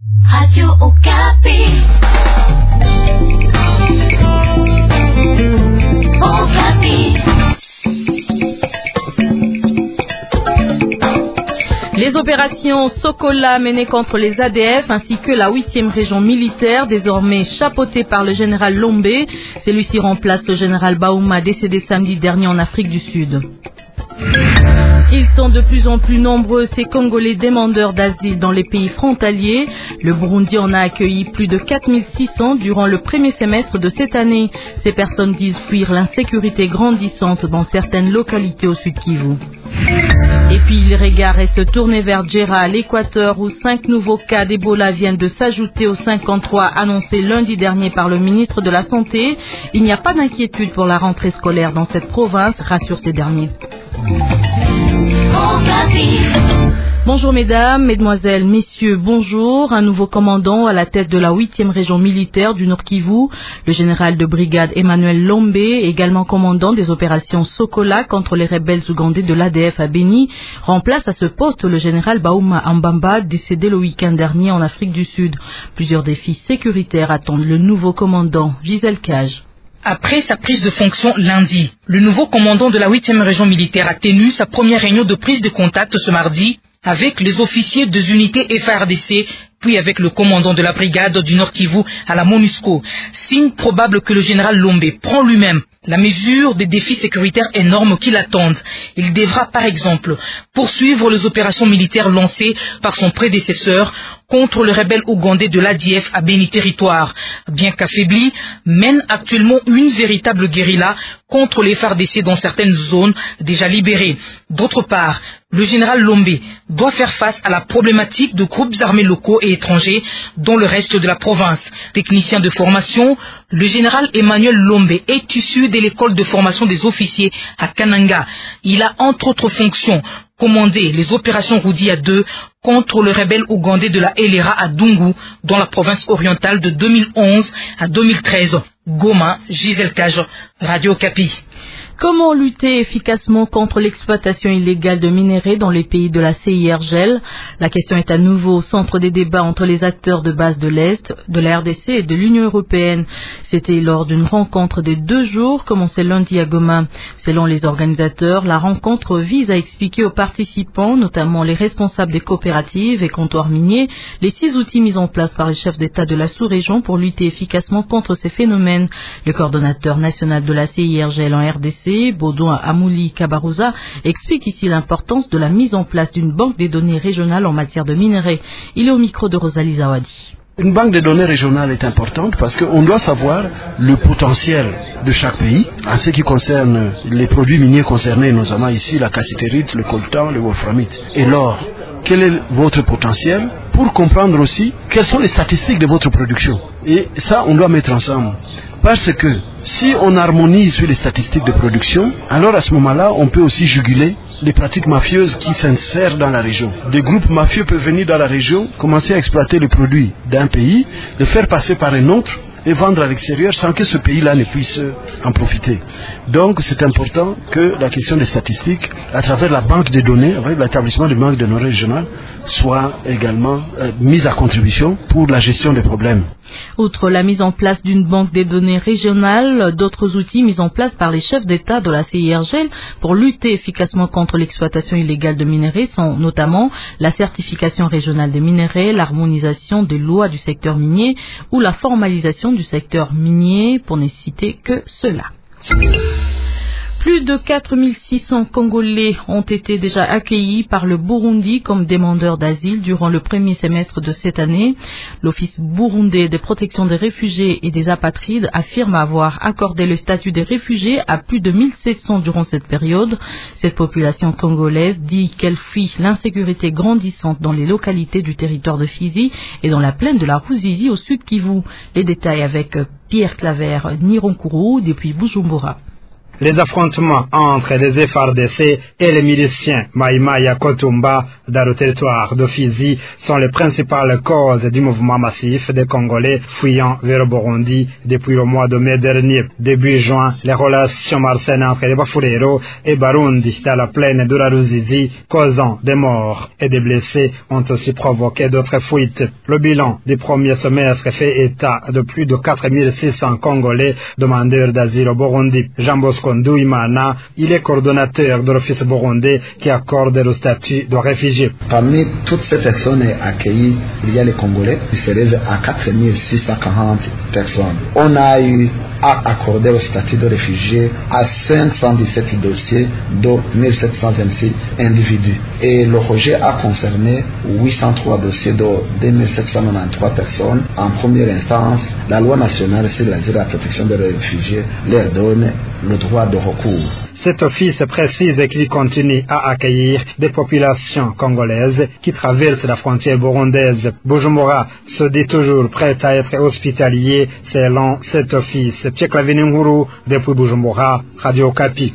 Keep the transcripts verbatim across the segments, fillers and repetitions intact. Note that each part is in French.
Radio Okapi. Okapi. Les opérations Sokola menées contre les A D F ainsi que la huitième région militaire, désormais chapeautée par le général Lombé. Celui-ci remplace le général Baouma décédé samedi dernier en Afrique du Sud. Ils sont de plus en plus nombreux, ces Congolais demandeurs d'asile dans les pays frontaliers. Le Burundi en a accueilli plus de quatre mille six cents durant le premier semestre de cette année. Ces personnes disent fuir l'insécurité grandissante dans certaines localités au sud Kivu. Et puis les regards restent tournés vers Djera à l'Équateur où cinq nouveaux cas d'Ebola viennent de s'ajouter aux cinquante-trois annoncés lundi dernier par le ministre de la Santé. Il n'y a pas d'inquiétude pour la rentrée scolaire dans cette province, rassurent ces derniers. Bonjour mesdames, mesdemoiselles, messieurs, bonjour. Un nouveau commandant à la tête de la huitième région militaire du Nord Kivu, le général de brigade Emmanuel Lombé, également commandant des opérations Sokola contre les rebelles ougandais de l'A D F à Beni, remplace à ce poste le général Baouma Ambamba, décédé le week-end dernier en Afrique du Sud. Plusieurs défis sécuritaires attendent le nouveau commandant, Gisèle Cage. Après sa prise de fonction lundi, le nouveau commandant de la huitième région militaire a tenu sa première réunion de prise de contact ce mardi avec les officiers des unités F A R D C, puis avec le commandant de la brigade du Nord Kivu à la MONUSCO. Signe probable que le général Lombé prend lui-même la mesure des défis sécuritaires énormes qui l'attendent. Il devra par exemple poursuivre les opérations militaires lancées par son prédécesseur contre le rebelle ougandais de l'A D F à Beni Territoire. Bien qu'affaibli, mène actuellement une véritable guérilla contre les F A R D C dans certaines zones déjà libérées. D'autre part, le général Lombé doit faire face à la problématique de groupes armés locaux et étrangers dans le reste de la province. Technicien de formation, le général Emmanuel Lombé est issu de l'école de formation des officiers à Kananga. Il a entre autres fonctions commandé les opérations Roudi à deux contre le rebelle ougandais de la Elera à Dungu dans la province orientale de deux mille onze à deux mille treize. Goma, Gisèle Cage, Radio Okapi. Comment lutter efficacement contre l'exploitation illégale de minerais dans les pays de la C I R G E L? La question est à nouveau au centre des débats entre les acteurs de base de l'Est, de la R D C et de l'Union européenne. C'était lors d'une rencontre de deux jours commencée lundi à Goma. Selon les organisateurs, la rencontre vise à expliquer aux participants, notamment les responsables des coopératives et comptoirs miniers, les six outils mis en place par les chefs d'État de la sous-région pour lutter efficacement contre ces phénomènes. Le coordonnateur national de la C I R G E L en R D C, Baudouin Amouli Kabarouza, explique ici l'importance de la mise en place d'une banque des données régionales en matière de minerais. Il est au micro de Rosalie Zawadi. Une banque de données régionale est importante parce qu'on doit savoir le potentiel de chaque pays en ce qui concerne les produits miniers concernés, notamment ici la cassitérite, le coltan, le wolframite et l'or. Quel est votre potentiel pour comprendre aussi quelles sont les statistiques de votre production. Et ça, on doit mettre ensemble. Parce que si on harmonise sur les statistiques de production, alors à ce moment-là, on peut aussi juguler les pratiques mafieuses qui s'insèrent dans la région. Des groupes mafieux peuvent venir dans la région, commencer à exploiter les produits d'un pays, les faire passer par un autre et vendre à l'extérieur sans que ce pays-là ne puisse en profiter. Donc c'est important que la question des statistiques, à travers la banque des données, avec l'établissement de banques de données régionales, soit également euh, mise à contribution pour la gestion des problèmes. Outre la mise en place d'une banque des données régionales, d'autres outils mis en place par les chefs d'État de la C I R G E L pour lutter efficacement contre l'exploitation illégale de minerais sont notamment la certification régionale des minerais, l'harmonisation des lois du secteur minier ou la formalisation du secteur minier, pour ne citer que cela. Plus de quatre mille six cents Congolais ont été déjà accueillis par le Burundi comme demandeurs d'asile durant le premier semestre de cette année. L'Office burundais de protection des réfugiés et des apatrides affirme avoir accordé le statut de réfugiés à plus de mille sept cents durant cette période. Cette population congolaise dit qu'elle fuit l'insécurité grandissante dans les localités du territoire de Fizi et dans la plaine de la Ruzizi au sud Kivu. Les détails avec Pierre Claver Nironkourou depuis Bujumbura. Les affrontements entre les F A R D C et les miliciens Maïmaï Kotumba dans le territoire de Fizi sont les principales causes du mouvement massif des Congolais fuyant vers le Burundi depuis le mois de mai dernier. Début juin, les relations malsaines entre les Bafulero et Barundi dans la plaine de la Ruzizi, causant des morts et des blessés, ont aussi provoqué d'autres fuites. Le bilan du premier semestre fait état de plus de quatre mille six cents Congolais demandeurs d'asile au Burundi. Jean Bosco Ndouimana, il est coordonnateur de l'office burundais qui accorde le statut de réfugié. Parmi toutes ces personnes accueillies, il y a les Congolais qui s'élèvent à quatre mille six cent quarante personnes. On a eu à accorder le statut de réfugié à cinq cent dix-sept dossiers, dont mille sept cent vingt-six individus. Et le rejet a concerné huit cent trois dossiers, dont deux mille sept cent quatre-vingt-treize personnes. En première instance, la loi nationale sur l'asile et la protection des réfugiés leur donne le droit de recours. Cet office précise qu'il continue à accueillir des populations congolaises qui traversent la frontière burundaise. Bujumbura se dit toujours prêt à être hospitalier selon cet office. Pierre Clavininguru, depuis Bujumbura, Radio Okapi.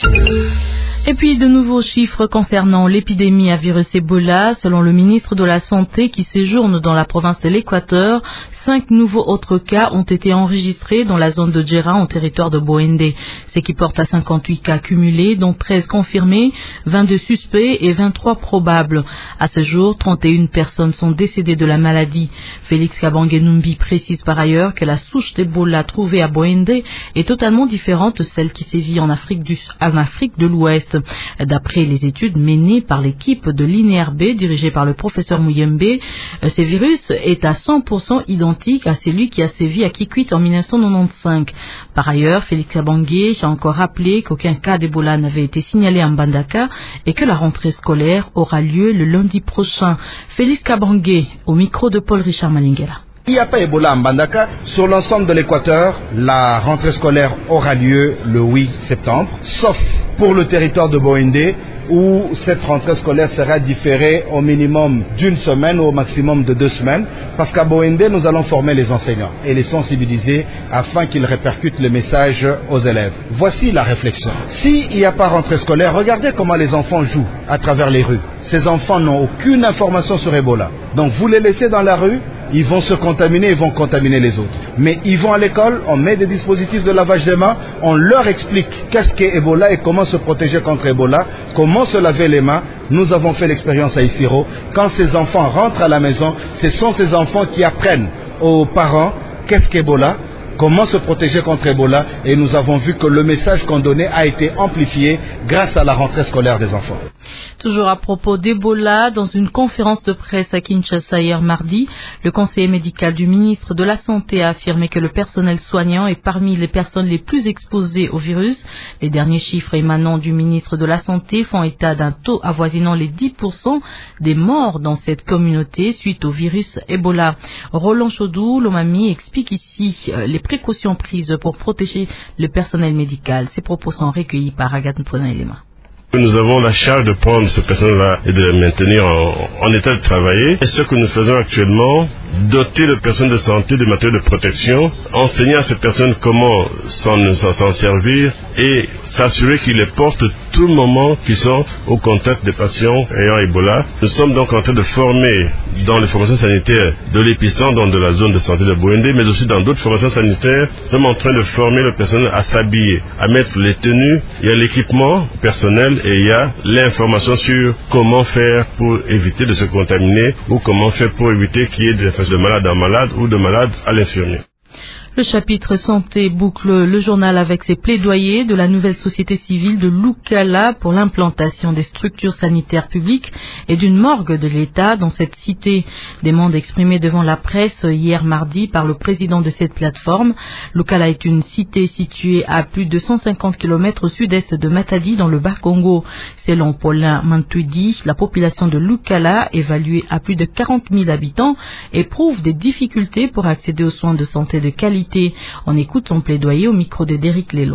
Et puis de nouveaux chiffres concernant l'épidémie à virus Ebola. Selon le ministre de la Santé qui séjourne dans la province de l'Équateur, cinq nouveaux autres cas ont été enregistrés dans la zone de Djera en territoire de Boende, ce qui porte à cinquante-huit cas cumulés, dont treize confirmés, vingt-deux suspects et vingt-trois probables. À ce jour, trente et une personnes sont décédées de la maladie. Félix Kabange-Numbi précise par ailleurs que la souche d'Ebola trouvée à Boende est totalement différente de celle qui sévit en Afrique, du, en Afrique de l'Ouest. D'après les études menées par l'équipe de l'I N R B dirigée par le professeur Mouyembe, ce virus est à cent pour cent identique à celui qui a sévi à Kikwit en mille neuf cent quatre-vingt-quinze. Par ailleurs, Félix Kabange a encore rappelé qu'aucun cas d'Ebola n'avait été signalé à Mbandaka et que la rentrée scolaire aura lieu le lundi prochain. Félix Kabange au micro de Paul Richard Malingela. Il n'y a pas Ebola à Mbandaka. Sur l'ensemble de l'Équateur, la rentrée scolaire aura lieu le huit septembre, sauf pour le territoire de Boende, où cette rentrée scolaire sera différée au minimum d'une semaine ou au maximum de deux semaines, parce qu'à Boende, nous allons former les enseignants et les sensibiliser afin qu'ils répercutent le message aux élèves. Voici la réflexion. S'il n'y a pas rentrée scolaire, regardez comment les enfants jouent à travers les rues. Ces enfants n'ont aucune information sur Ebola. Donc vous les laissez dans la rue, ils vont se contaminer, ils vont contaminer les autres. Mais ils vont à l'école, on met des dispositifs de lavage des mains, on leur explique qu'est-ce qu'est Ebola et comment se protéger contre Ebola, comment se laver les mains. Nous avons fait l'expérience à Isiro. Quand ces enfants rentrent à la maison, ce sont ces enfants qui apprennent aux parents qu'est-ce qu'Ebola, comment se protéger contre Ebola, et nous avons vu que le message qu'on donnait a été amplifié grâce à la rentrée scolaire des enfants. Toujours à propos d'Ebola, dans une conférence de presse à Kinshasa hier mardi, le conseiller médical du ministre de la Santé a affirmé que le personnel soignant est parmi les personnes les plus exposées au virus. Les derniers chiffres émanant du ministre de la Santé font état d'un taux avoisinant les dix pour cent des morts dans cette communauté suite au virus Ebola. Roland Chaudou, Lomami, explique ici les précautions prises pour protéger le personnel médical. Ces propos sont recueillis par Agathe Mpona-Elema. Nous avons la charge de prendre ces personnes-là et de les maintenir en, en état de travailler. Et ce que nous faisons actuellement, doter les personnes de santé de matériel de protection, enseigner à ces personnes comment s'en, s'en servir et s'assurer qu'ils les portent tout le moment qu'ils sont au contact des patients ayant Ebola. Nous sommes donc en train de former dans les formations sanitaires de l'épicentre, donc de la zone de santé de Boende, mais aussi dans d'autres formations sanitaires. Nous sommes en train de former le personnel à s'habiller, à mettre les tenues, il y a l'équipement personnel et il y a l'information sur comment faire pour éviter de se contaminer ou comment faire pour éviter qu'il y ait des infections de malade en malade ou de malade à l'infirmier. Le chapitre santé boucle le journal avec ses plaidoyers de la nouvelle société civile de Lukala pour l'implantation des structures sanitaires publiques et d'une morgue de l'État dans cette cité. Demande exprimée devant la presse hier mardi par le président de cette plateforme. Lukala est une cité située à plus de cent cinquante kilomètres au sud-est de Matadi dans le Bas-Congo. Selon Paulin Mantuidi, la population de Lukala, évaluée à plus de quarante mille habitants, éprouve des difficultés pour accéder aux soins de santé de qualité. On écoute son plaidoyer au micro de Derrick Lelo.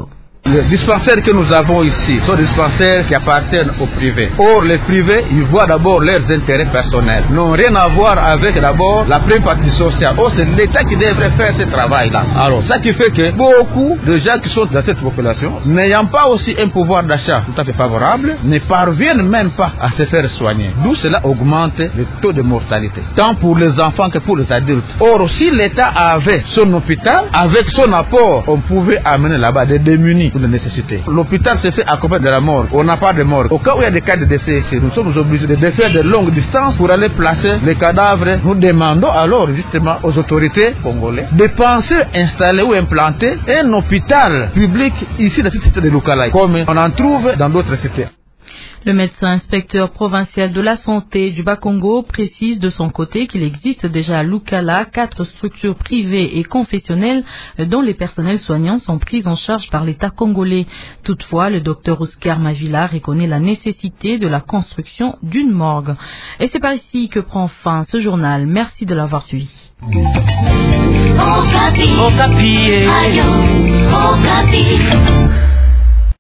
Les dispensaires que nous avons ici sont des dispensaires qui appartiennent au privé. Or, les privés, ils voient d'abord leurs intérêts personnels. Ils n'ont rien à voir avec d'abord la pleine partie sociale. Or, c'est l'État qui devrait faire ce travail-là. Alors, ça qui fait que beaucoup de gens qui sont dans cette population, n'ayant pas aussi un pouvoir d'achat tout à fait favorable, ne parviennent même pas à se faire soigner. D'où cela augmente le taux de mortalité, tant pour les enfants que pour les adultes. Or, si l'État avait son hôpital, avec son apport, on pouvait amener là-bas des démunis pour les nécessités. L'hôpital se fait accompagner de la mort. On n'a pas de mort. Au cas où il y a des cas de décès ici, nous sommes obligés de faire de longues distances pour aller placer les cadavres. Nous demandons alors justement aux autorités congolaises de penser installer ou implanter un hôpital public ici dans cette cité de Lukala, comme on en trouve dans d'autres cités. Le médecin inspecteur provincial de la santé du Bas-Congo précise de son côté qu'il existe déjà à Lukala quatre structures privées et confessionnelles dont les personnels soignants sont pris en charge par l'État congolais. Toutefois, le docteur Oscar Mavila reconnaît la nécessité de la construction d'une morgue. Et c'est par ici que prend fin ce journal. Merci de l'avoir suivi. Okapi. Okapi. Ayo. Okapi.